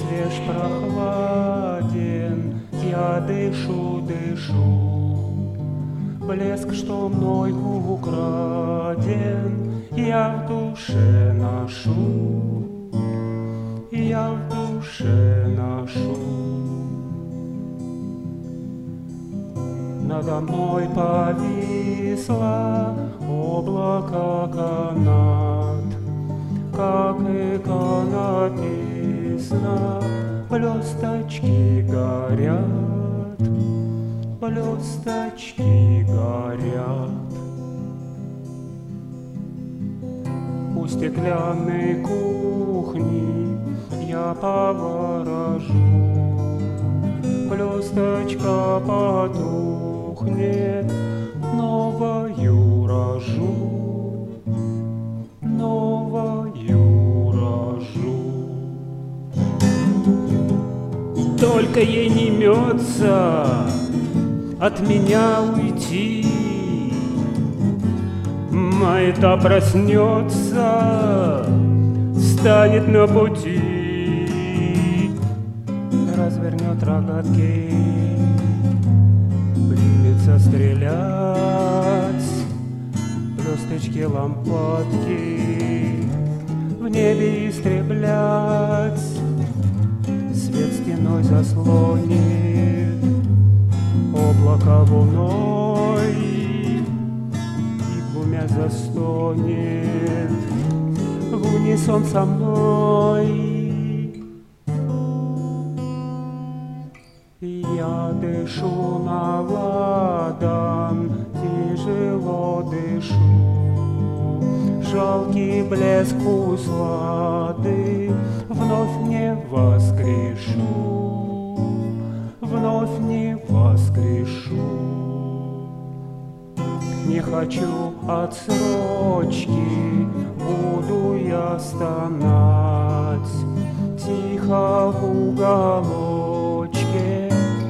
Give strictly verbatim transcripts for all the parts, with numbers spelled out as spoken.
свеж, прохладен, я дышу, дышу. Блеск, что мной украден, я в душе ношу, я в душе ношу. Надо мной повисло облако канат, как иконописно, блесточки горят, блесточки горят. У стеклянной кухни я поворожу, блесточка потухнет, новую рожу, новую рожу. Только ей не мется от меня уйти, моя-то проснется, станет на пути, развернет рогатки, примется стрелять, блесточки лампадки в небе истреблять. Свет стеной заслонит, облако луной, и глумя застонет в унисон со мной. Я дышу на ладан, тяжело дышу, жалкий блеск услады вновь не воскрешу, вновь не воскрешу. Не хочу отсрочки, буду я стонать тихо в уголочке,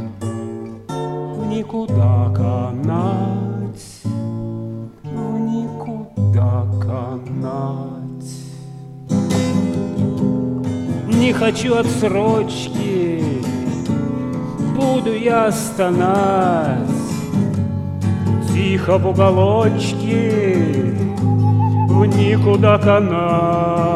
в никуда канать, в никуда канать. Не хочу отсрочки, буду я стонать тихо в уголочке, в никуда канать.